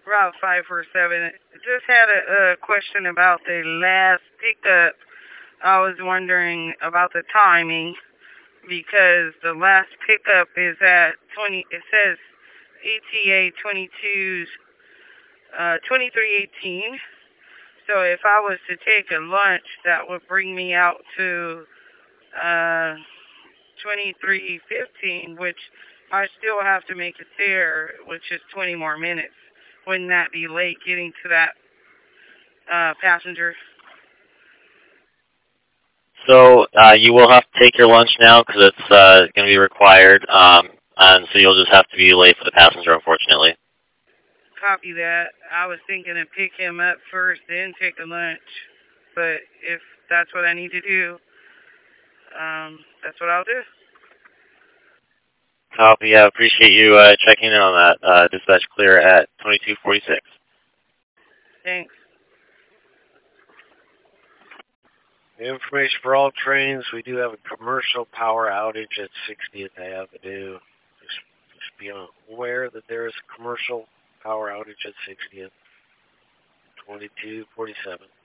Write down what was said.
Route 547. Just had a question about the last pickup. I was wondering about the timing because the last pickup is at 20, it says ETA 2318. So if I was to take a lunch, that would bring me out to uh, 2315, which I still have to make it there, which is 20 more minutes. Wouldn't that be late getting to that passenger? So you will have to take your lunch now because it's going to be required, and so you'll just have to be late for the passenger, unfortunately. Copy that. I was thinking to pick him up first, then take a lunch. But if that's what I need to do, that's what I'll do. Copy. Yeah, appreciate you checking in on that. Dispatch clear at 2246. Thanks. Information for all trains. We do have a commercial power outage at 60th Avenue. Just be aware that there is a commercial power outage at 60th. 2247.